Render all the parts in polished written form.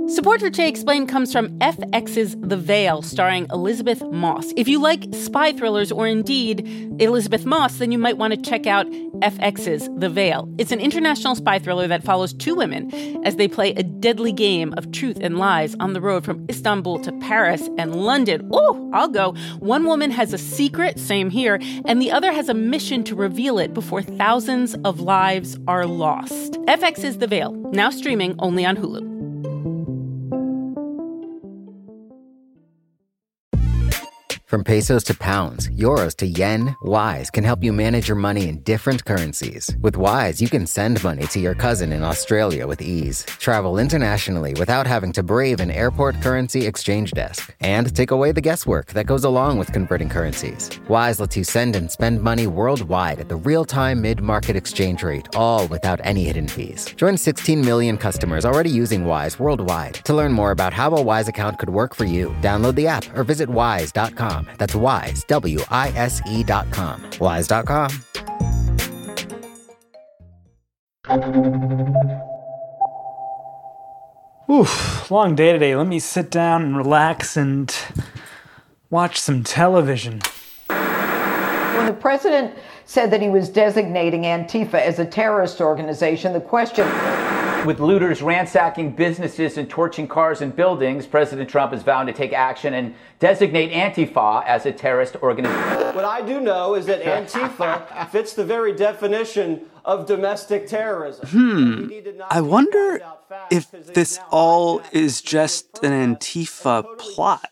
Support for Che Explained comes from FX's The Veil, starring Elizabeth Moss. If you like spy thrillers or indeed Elizabeth Moss, then you might want to check out FX's The Veil. It's an international spy thriller that follows two women as they play a deadly game of truth and lies on the road from Istanbul to Paris and London. Oh, I'll go. One woman has a secret, same here, and the other has a mission to reveal it before thousands of lives are lost. FX's The Veil, now streaming only on Hulu. From pesos to pounds, euros to yen, Wise can help you manage your money in different currencies. With Wise, you can send money to your cousin in Australia with ease, travel internationally without having to brave an airport currency exchange desk, and take away the guesswork that goes along with converting currencies. Wise lets you send and spend money worldwide at the real-time mid-market exchange rate, all without any hidden fees. Join 16 million customers already using Wise worldwide. To learn more about how a Wise account could work for you, download the app or visit wise.com. That's Wise, WISE.com. Wise.com. Oof, long day today. Let me sit down and relax and watch some television. When the president said that he was designating Antifa as a terrorist organization, the question... With looters ransacking businesses and torching cars and buildings, President Trump has vowed to take action and designate Antifa as a terrorist organization. What I do know is that Antifa fits the very definition of domestic terrorism. I wonder if this all is just an Antifa plot.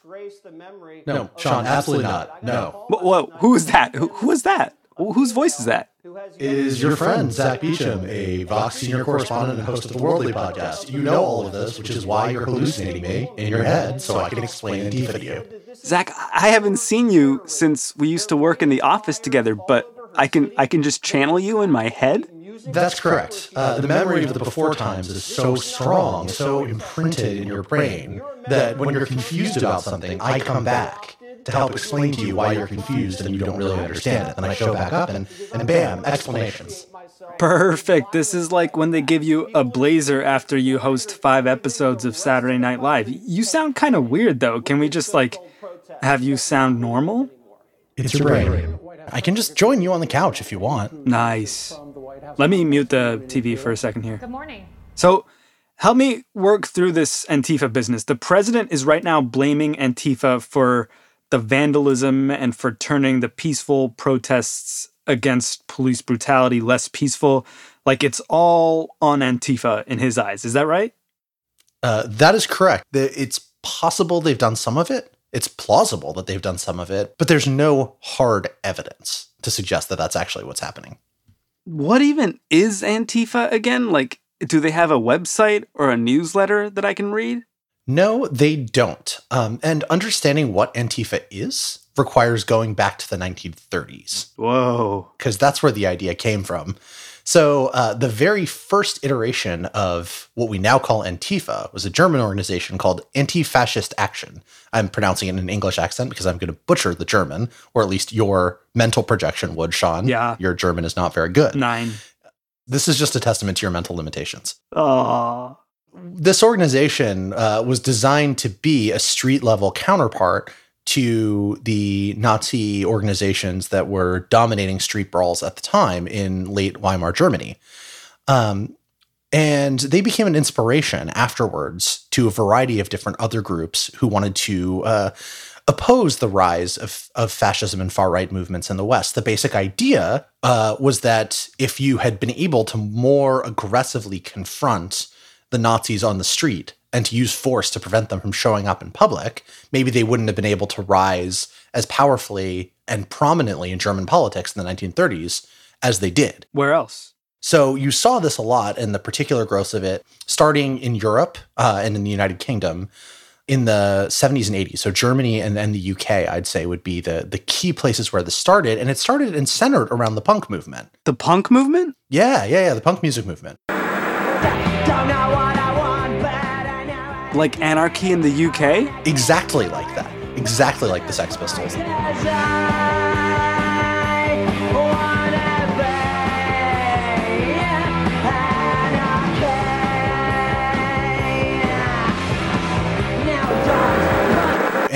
No, Sean, absolutely not. No. Whoa, who is that? Who is that? Whose voice is that? It is your friend, Zach Beecham, a Vox senior correspondent and host of the Worldly podcast. You know all of this, which is why you're hallucinating me in your head so I can explain Antifa to you. Zach, I haven't seen you since we used to work in the office together, but I can just channel you in my head? That's correct. The memory of the before times is so strong, so imprinted in your brain, that when you're confused about something, I come back to help explain to you why you're confused and you don't really understand it. Then I show back up and bam, explanations. Perfect. This is like when they give you a blazer after you host 5 episodes of Saturday Night Live. You sound kind of weird, though. Can we just, have you sound normal? It's your brain. I can just join you on the couch if you want. Nice. Let me mute the TV for a second here. Good morning. So, help me work through this Antifa business. The president is right now blaming Antifa for the vandalism and for turning the peaceful protests against police brutality less peaceful. It's all on Antifa in his eyes. Is that right? That is correct. It's possible they've done some of it. It's plausible that they've done some of it, but there's no hard evidence to suggest that that's actually what's happening. What even is Antifa again? Do they have a website or a newsletter that I can read? No, they don't. And understanding what Antifa is requires going back to the 1930s. Whoa. Because that's where the idea came from. So the very first iteration of what we now call Antifa was a German organization called Anti-Fascist Action. I'm pronouncing it in an English accent because I'm going to butcher the German, or at least your mental projection would, Sean. Yeah. Your German is not very good. 9. This is just a testament to your mental limitations. Aww. This organization was designed to be a street-level counterpart to the Nazi organizations that were dominating street brawls at the time in late Weimar Germany. And they became an inspiration afterwards to a variety of different other groups who wanted to oppose the rise of fascism and far-right movements in the West. The basic idea was that if you had been able to more aggressively confront the Nazis on the street and to use force to prevent them from showing up in public, maybe they wouldn't have been able to rise as powerfully and prominently in German politics in the 1930s as they did. Where else? So you saw this a lot, and the particular growth of it starting in Europe and in the United Kingdom in the 70s and 80s. So Germany and the UK, I'd say, would be the key places where this started. And it started and centered around the punk movement. The punk movement? Yeah, the punk music movement. Like Anarchy in the UK? Exactly like that. Exactly like the Sex Pistols.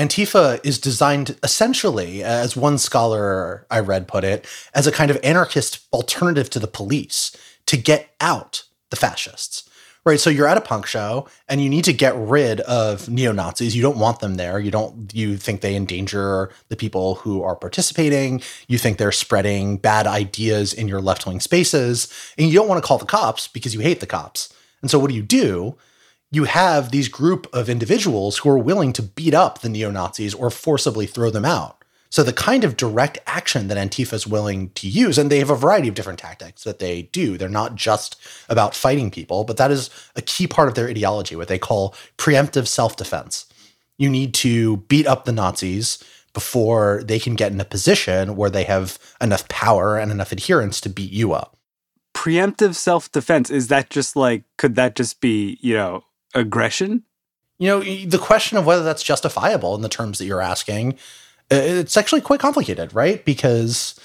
Antifa is designed essentially, as one scholar I read put it, as a kind of anarchist alternative to the police to get out the fascists. Right, so you're at a punk show and you need to get rid of neo-Nazis. You don't want them there. You think they endanger the people who are participating. You think they're spreading bad ideas in your left-wing spaces. And you don't want to call the cops because you hate the cops. And so what do? You have these group of individuals who are willing to beat up the neo-Nazis or forcibly throw them out. So the kind of direct action that Antifa is willing to use, and they have a variety of different tactics that they do. They're not just about fighting people, but that is a key part of their ideology, what they call preemptive self-defense. You need to beat up the Nazis before they can get in a position where they have enough power and enough adherents to beat you up. Preemptive self-defense, is that just like, could that just be, aggression? The question of whether that's justifiable in the terms that you're asking, it's actually quite complicated, right? Because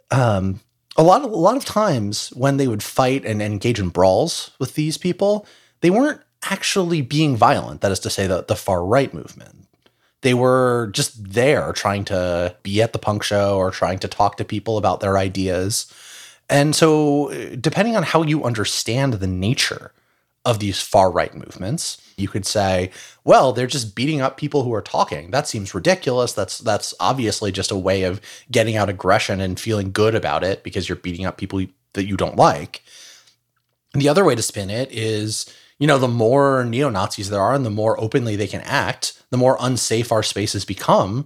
a lot of times when they would fight and engage in brawls with these people, they weren't actually being violent. That is to say, the far right movement. They were just there trying to be at the punk show or trying to talk to people about their ideas. And so depending on how you understand the nature of these far right movements, you could say, well, they're just beating up people who are talking. That seems ridiculous. That's obviously just a way of getting out aggression and feeling good about it because you're beating up people that you don't like. And the other way to spin it is, the more neo-Nazis there are and the more openly they can act, the more unsafe our spaces become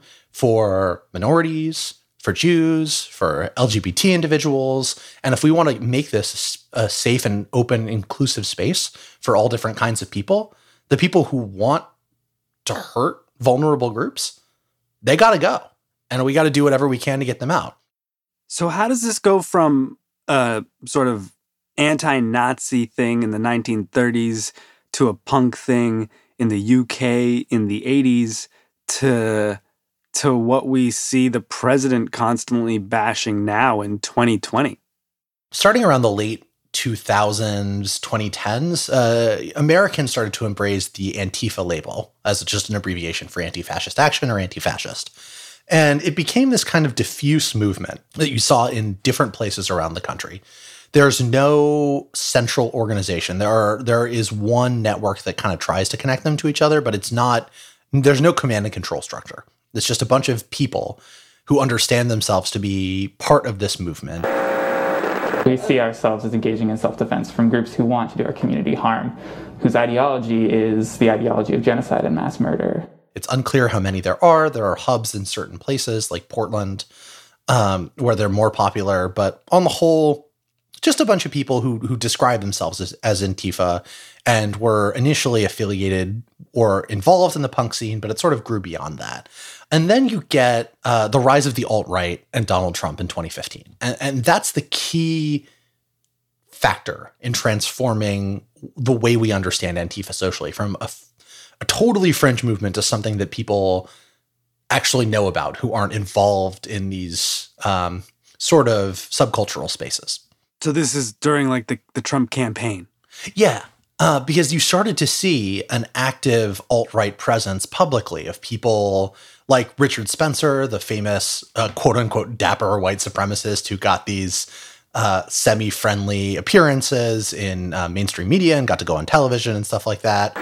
for minorities, for Jews, for LGBT individuals. And if we want to make this a safe and open, inclusive space for all different kinds of people, the people who want to hurt vulnerable groups, they got to go. And we got to do whatever we can to get them out. So how does this go from a sort of anti-Nazi thing in the 1930s to a punk thing in the UK in the 80s to what we see the president constantly bashing now in 2020? Starting around the late 2000s, 2010s, Americans started to embrace the Antifa label as just an abbreviation for anti-fascist action or anti-fascist. And it became this kind of diffuse movement that you saw in different places around the country. There's no central organization. There is one network that kind of tries to connect them to each other, but there's no command and control structure. It's just a bunch of people who understand themselves to be part of this movement. We see ourselves as engaging in self-defense from groups who want to do our community harm, whose ideology is the ideology of genocide and mass murder. It's unclear how many there are. There are hubs in certain places like Portland where they're more popular. But on the whole, just a bunch of people who describe themselves as Antifa and were initially affiliated or involved in the punk scene, but it sort of grew beyond that. And then you get the rise of the alt-right and Donald Trump in 2015. And that's the key factor in transforming the way we understand Antifa socially from a totally fringe movement to something that people actually know about who aren't involved in these sort of subcultural spaces. So this is during like the Trump campaign. Yeah, because you started to see an active alt-right presence publicly of people like Richard Spencer, the famous quote-unquote dapper white supremacist who got these semi-friendly appearances in mainstream media and got to go on television and stuff like that.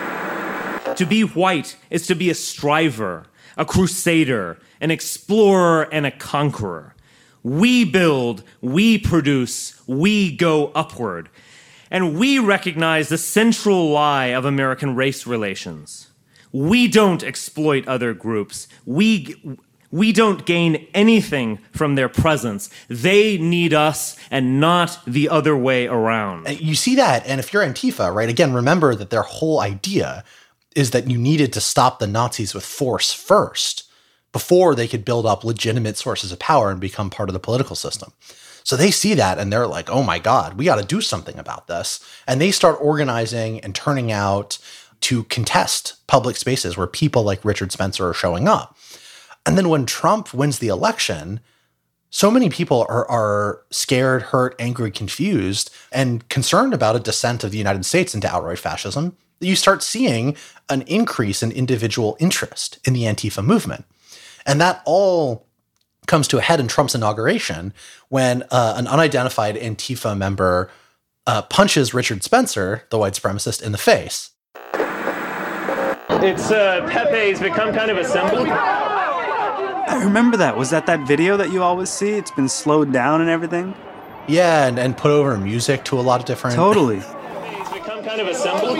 To be white is to be a striver, a crusader, an explorer, and a conqueror. We build, we produce, we go upward. And we recognize the central lie of American race relations. We don't exploit other groups. We don't gain anything from their presence. They need us and not the other way around. You see that, and if you're Antifa, right, again, remember that their whole idea is that you needed to stop the Nazis with force first before they could build up legitimate sources of power and become part of the political system. So they see that and they're like, oh my God, we got to do something about this. And they start organizing and turning out to contest public spaces where people like Richard Spencer are showing up. And then when Trump wins the election, so many people are scared, hurt, angry, confused, and concerned about a descent of the United States into outright fascism you start seeing an increase in individual interest in the Antifa movement. And that all comes to a head in Trump's inauguration when an unidentified Antifa member punches Richard Spencer, the white supremacist, in the face. It's Pepe's become kind of a symbol. I remember that. Was that video that you always see? It's been slowed down and everything? Yeah, and put over music to a lot of different... Totally. Pepe's become kind of a symbol.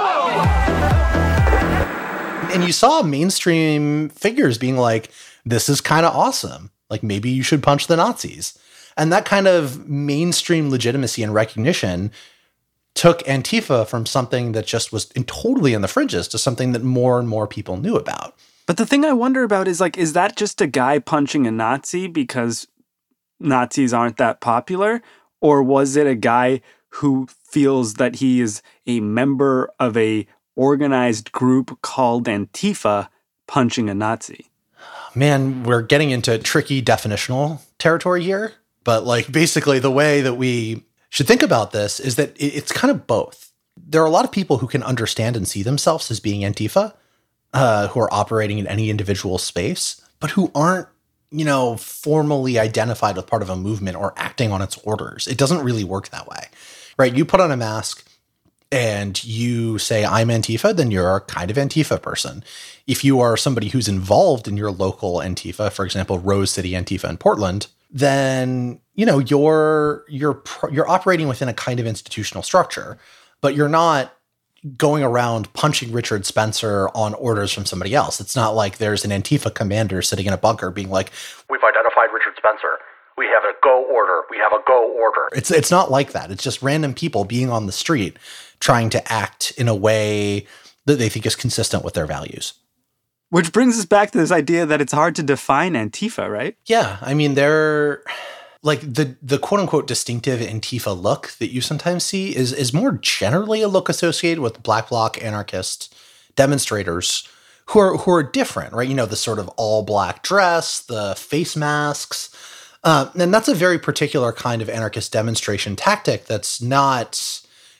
And you saw mainstream figures being like, this is kind of awesome. Like, maybe you should punch the Nazis. And that kind of mainstream legitimacy and recognition took Antifa from something that just was totally in the fringes to something that more and more people knew about. But the thing I wonder about is, like, is that just a guy punching a Nazi because Nazis aren't that popular? Or was it a guy who feels that he is a member of a organized group called Antifa punching a Nazi? Man, we're getting into tricky definitional territory here. But like basically the way that we should think about this is that it's kind of both. There are a lot of people who can understand and see themselves as being Antifa, who are operating in any individual space, but who aren't, formally identified with part of a movement or acting on its orders. It doesn't really work that way, right? You put on a mask and you say, I'm Antifa, then you're a kind of Antifa person. If you are somebody who's involved in your local Antifa, for example, Rose City Antifa in Portland, then, you're operating within a kind of institutional structure, but you're not going around punching Richard Spencer on orders from somebody else. It's not like there's an Antifa commander sitting in a bunker being like, we've identified Richard Spencer. We have a go order. We have a go order. It's not like that. It's just random people being on the street trying to act in a way that they think is consistent with their values. Which brings us back to this idea that it's hard to define Antifa, right? Yeah. I mean, they're like the quote unquote distinctive Antifa look that you sometimes see is more generally a look associated with Black Bloc anarchist demonstrators who are different, right? The sort of all black dress, the face masks. And that's a very particular kind of anarchist demonstration tactic that's not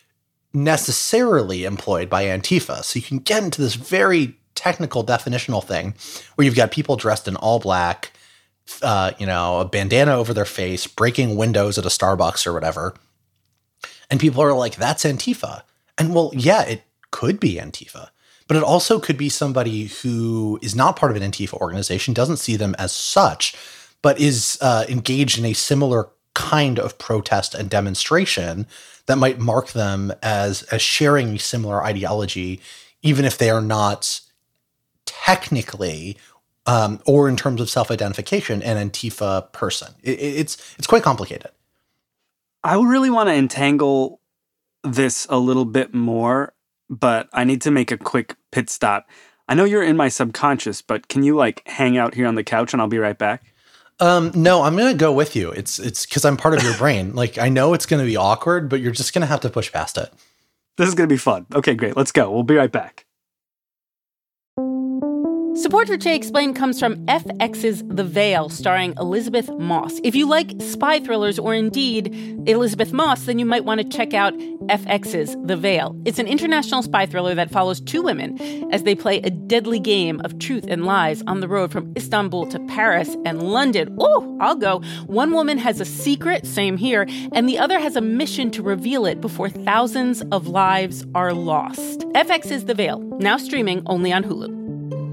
necessarily employed by Antifa. So you can get into this very technical definitional thing where you've got people dressed in all black, a bandana over their face, breaking windows at a Starbucks or whatever. And people are like, that's Antifa. And well, yeah, it could be Antifa, but it also could be somebody who is not part of an Antifa organization, doesn't see them as such, but is engaged in a similar kind of protest and demonstration that might mark them as sharing a similar ideology, even if they are not technically or in terms of self-identification an Antifa person. It's quite complicated. I really want to entangle this a little bit more, but I need to make a quick pit stop. I know you're in my subconscious, but can you hang out here on the couch and I'll be right back? No, I'm going to go with you. It's because I'm part of your brain. I know it's going to be awkward, but you're just going to have to push past it. This is going to be fun. Okay, great. Let's go. We'll be right back. Support for Jay Explained comes from FX's The Veil, starring Elizabeth Moss. If you like spy thrillers or indeed Elizabeth Moss, then you might want to check out FX's The Veil. It's an international spy thriller that follows two women as they play a deadly game of truth and lies on the road from Istanbul to Paris and London. Oh, I'll go. One woman has a secret, same here, and the other has a mission to reveal it before thousands of lives are lost. FX's The Veil, now streaming only on Hulu.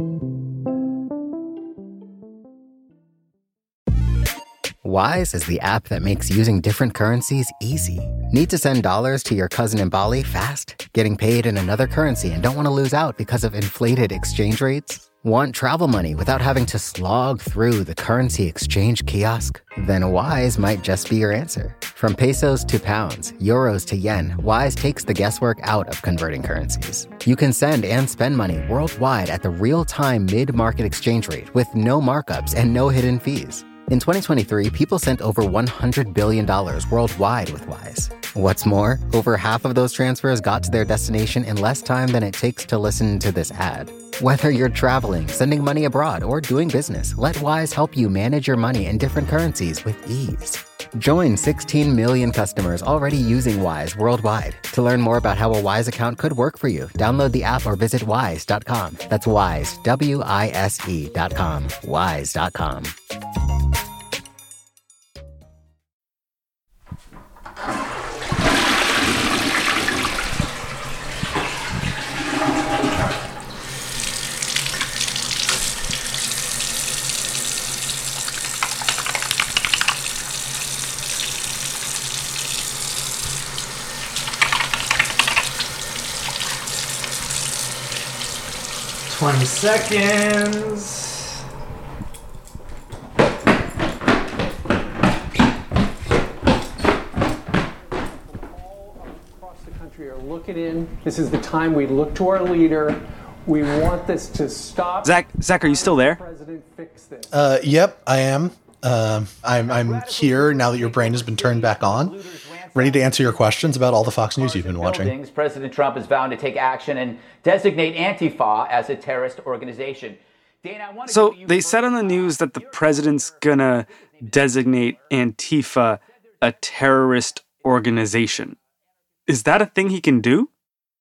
Wise is the app that makes using different currencies easy. Need to send dollars to your cousin in Bali fast? Getting paid in another currency and don't want to lose out because of inflated exchange rates? Want travel money without having to slog through the currency exchange kiosk? Then Wise might just be your answer. From pesos to pounds, euros to yen, Wise takes the guesswork out of converting currencies. You can send and spend money worldwide at the real-time mid-market exchange rate with no markups and no hidden fees. In 2023, people sent over $100 billion worldwide with Wise. What's more, over half of those transfers got to their destination in less time than it takes to listen to this ad. Whether you're traveling, sending money abroad, or doing business, let Wise help you manage your money in different currencies with ease. Join 16 million customers already using Wise worldwide. To learn more about how a Wise account could work for you, download the app or visit wise.com. That's Wise, WISE.com. Wise.com. Seconds. Across the country are looking in. This is the time we look to our leader. We want this to stop. Zach, are you still there? President, fix this. Yep, I am. I'm here now that your brain has been turned back on, ready to answer your questions about all the Fox News you've been watching. President Trump is bound to take action and designate Antifa as a terrorist organization. Dana, so they said on the news that the president's gonna designate Antifa a terrorist organization. Is that a thing he can do?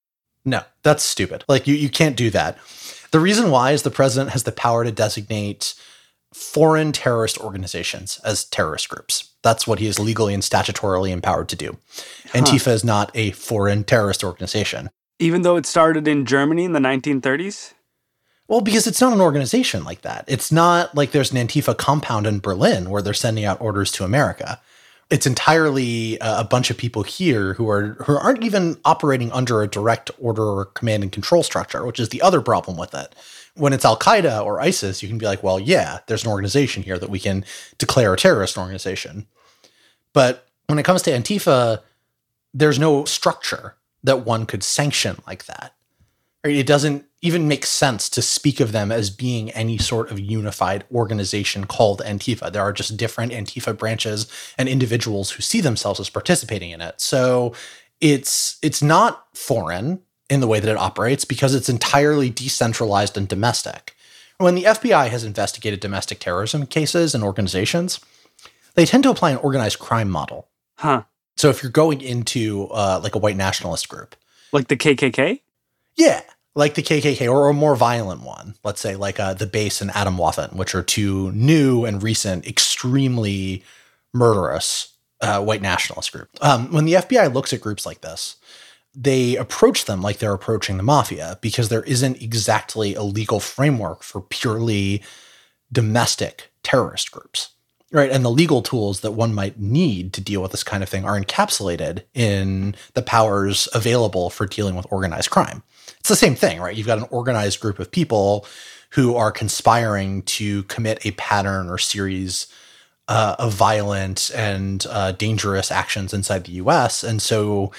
No, that's stupid. Like, you can't do that. The reason why is the president has the power to designate foreign terrorist organizations as terrorist groups. That's what he is legally and statutorily empowered to do. Antifa is not a foreign terrorist organization. Even though it started in Germany in the 1930s? Well, because it's not an organization like that. It's not like there's an Antifa compound in Berlin where they're sending out orders to America. It's entirely a bunch of people here who aren't even operating under a direct order or command and control structure, which is the other problem with it. When it's Al-Qaeda or ISIS, you can be like, well, yeah, there's an organization here that we can declare a terrorist organization. But when it comes to Antifa, there's no structure that one could sanction like that. Right? It doesn't even make sense to speak of them as being any sort of unified organization called Antifa. There are just different Antifa branches and individuals who see themselves as participating in it. So it's not foreign in the way that it operates because it's entirely decentralized and domestic. When the FBI has investigated domestic terrorism cases and organizations, they tend to apply an organized crime model. Huh. So if you're going into like a white nationalist group. Like the KKK? Yeah, like the KKK or a more violent one. Let's say like the Base and Atomwaffen, which are two new and recent, extremely murderous white nationalist groups. When the FBI looks at groups like this, they approach them like they're approaching the mafia because there isn't exactly a legal framework for purely domestic terrorist groups. Right. And the legal tools that one might need to deal with this kind of thing are encapsulated in the powers available for dealing with organized crime. It's the same thing, right? You've got an organized group of people who are conspiring to commit a pattern or series of violent and dangerous actions inside the U.S. And so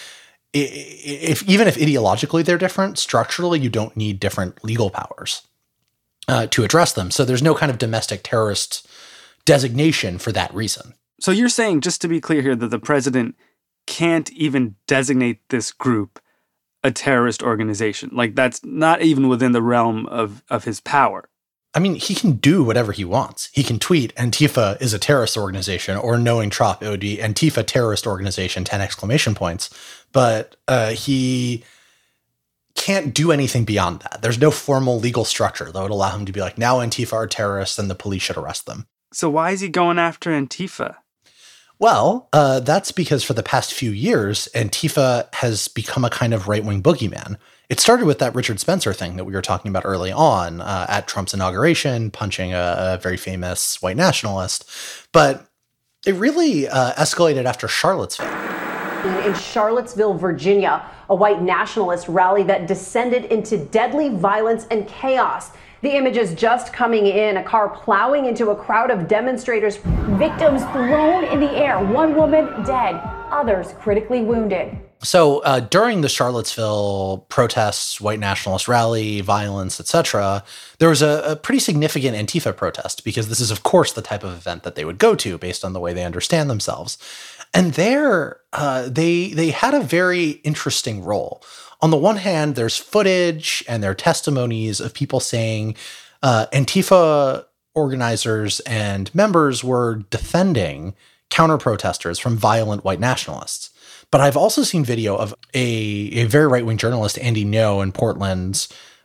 even if ideologically they're different, structurally, you don't need different legal powers to address them. So there's no kind of domestic terrorist designation for that reason. So you're saying, just to be clear here, that the president can't even designate this group a terrorist organization. Like, that's not even within the realm of his power. I mean, he can do whatever he wants. He can tweet, Antifa is a terrorist organization, or knowing Trump, it would be Antifa terrorist organization, 10 exclamation points. But he can't do anything beyond that. There's no formal legal structure that would allow him to be like, now Antifa are terrorists and the police should arrest them. So why is he going after Antifa? Well, that's because for the past few years, Antifa has become a kind of right-wing boogeyman. It started with that Richard Spencer thing that we were talking about early on at Trump's inauguration, punching a very famous white nationalist. But it really escalated after Charlottesville. In Charlottesville, Virginia, a white nationalist rally that descended into deadly violence and chaos. The images just coming in, a car plowing into a crowd of demonstrators. Victims thrown in the air, one woman dead, others critically wounded. So during the Charlottesville protests, white nationalist rally, violence, etc., there was a pretty significant Antifa protest because this is, of course, the type of event that they would go to based on the way they understand themselves. And there, they had a very interesting role. On the one hand, there's footage and there are testimonies of people saying Antifa organizers and members were defending counter-protesters from violent white nationalists. But I've also seen video of a very right-wing journalist, Andy Ngo, in Portland,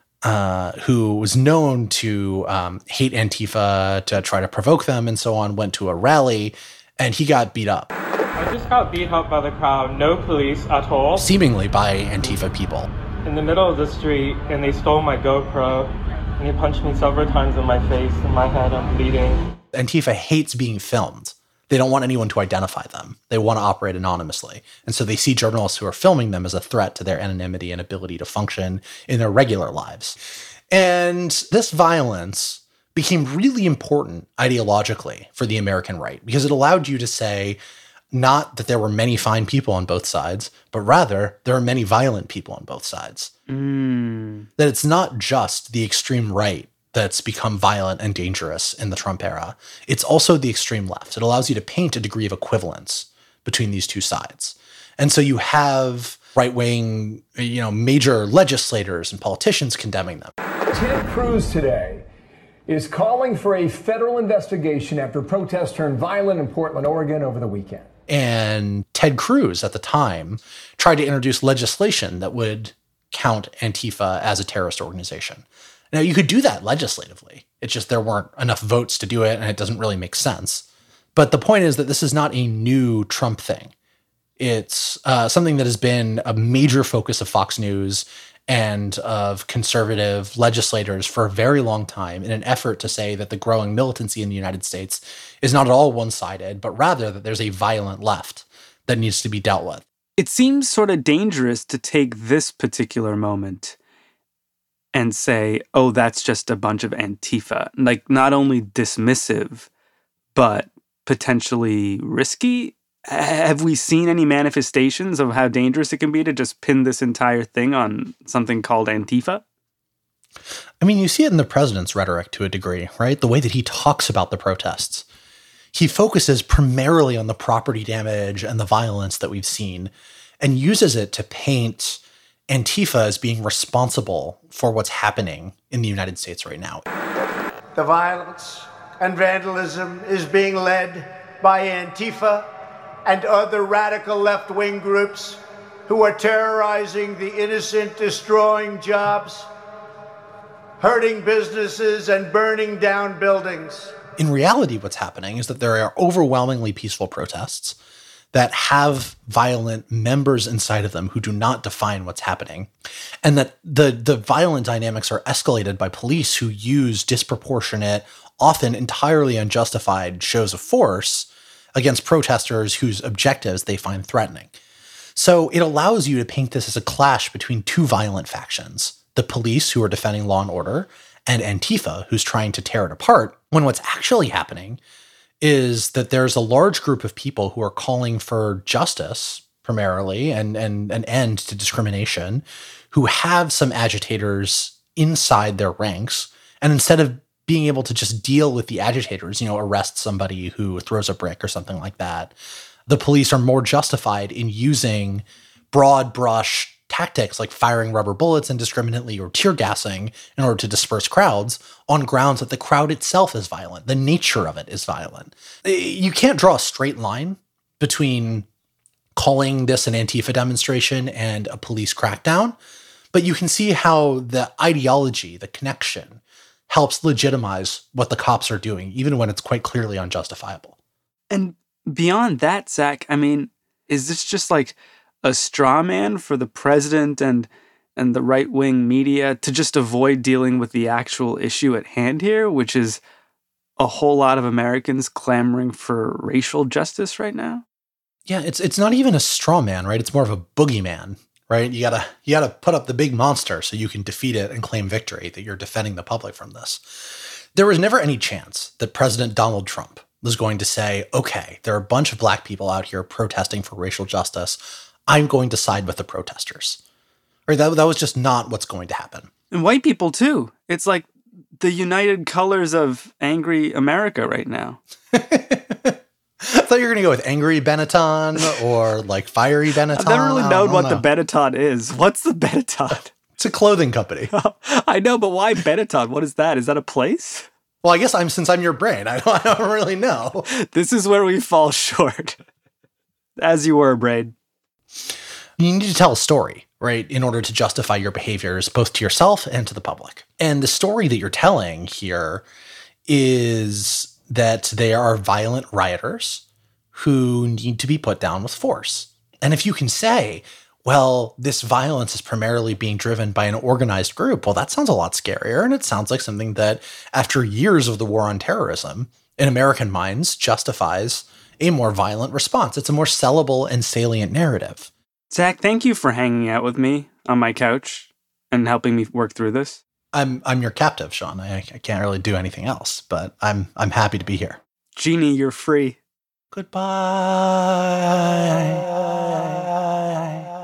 who was known to hate Antifa, to try to provoke them and so on, went to a rally, and he got beat up. I just got beat up by the crowd, no police at all. Seemingly by Antifa people. In the middle of the street, and they stole my GoPro, and he punched me several times in my face, in my head, I'm bleeding. Antifa hates being filmed. They don't want anyone to identify them. They want to operate anonymously. And so they see journalists who are filming them as a threat to their anonymity and ability to function in their regular lives. And this violence became really important ideologically for the American right, because it allowed you to say not that there were many fine people on both sides, but rather there are many violent people on both sides. That it's not just the extreme right that's become violent and dangerous in the Trump era. It's also the extreme left. It allows you to paint a degree of equivalence between these two sides. And so you have right-wing, major legislators and politicians condemning them. Ted Cruz today is calling for a federal investigation after protests turned violent in Portland, Oregon over the weekend. And Ted Cruz at the time tried to introduce legislation that would count Antifa as a terrorist organization. Now, you could do that legislatively. It's just there weren't enough votes to do it, and it doesn't really make sense. But the point is that this is not a new Trump thing. It's something that has been a major focus of Fox News and of conservative legislators for a very long time in an effort to say that the growing militancy in the United States is not at all one-sided, but rather that there's a violent left that needs to be dealt with. It seems sort of dangerous to take this particular moment and say, oh, that's just a bunch of Antifa. Like, not only dismissive, but potentially risky. Have we seen any manifestations of how dangerous it can be to just pin this entire thing on something called Antifa? I mean, you see it in the president's rhetoric to a degree, right? The way that he talks about the protests. He focuses primarily on the property damage and the violence that we've seen and uses it to paint Antifa as being responsible for what's happening in the United States right now. The violence and vandalism is being led by Antifa and other radical left-wing groups who are terrorizing the innocent, destroying jobs, hurting businesses, and burning down buildings. In reality, what's happening is that there are overwhelmingly peaceful protests that have violent members inside of them who do not define what's happening, and that the violent dynamics are escalated by police who use disproportionate, often entirely unjustified shows of force against protesters whose objectives they find threatening. So it allows you to paint this as a clash between two violent factions, the police who are defending law and order, and Antifa who's trying to tear it apart, when what's actually happening is that there's a large group of people who are calling for justice, primarily, and an end to discrimination, who have some agitators inside their ranks. And instead of being able to just deal with the agitators, arrest somebody who throws a brick or something like that, the police are more justified in using broad brush tactics like firing rubber bullets indiscriminately or tear gassing in order to disperse crowds on grounds that the crowd itself is violent. The nature of it is violent. You can't draw a straight line between calling this an Antifa demonstration and a police crackdown, but you can see how the ideology, the connection, helps legitimize what the cops are doing, even when it's quite clearly unjustifiable. And beyond that, Zach, I mean, is this just like a straw man for the president and the right-wing media to just avoid dealing with the actual issue at hand here, which is a whole lot of Americans clamoring for racial justice right now? Yeah, it's not even a straw man, right? It's more of a boogeyman, right? You gotta put up the big monster so you can defeat it and claim victory, that you're defending the public from this. There was never any chance that President Donald Trump was going to say, okay, there are a bunch of black people out here protesting for racial justice. I'm going to side with the protesters. Or that was just not what's going to happen. And white people, too. It's like the united colors of angry America right now. I thought you were going to go with angry Benetton or like fiery Benetton. I've never really known what the Benetton is. What's the Benetton? It's a clothing company. I know, but why Benetton? What is that? Is that a place? Well, I guess since I'm your brain, I don't really know. This is where we fall short. As you were, Braid. You need to tell a story, right, in order to justify your behaviors both to yourself and to the public. And the story that you're telling here is that they are violent rioters who need to be put down with force. And if you can say, well, this violence is primarily being driven by an organized group, well, that sounds a lot scarier. And it sounds like something that, after years of the war on terrorism, in American minds justifies a more violent response. It's a more sellable and salient narrative. Zach, thank you for hanging out with me on my couch and helping me work through this. I'm your captive, Sean. I can't really do anything else, but I'm happy to be here. Jeannie, you're free. Goodbye.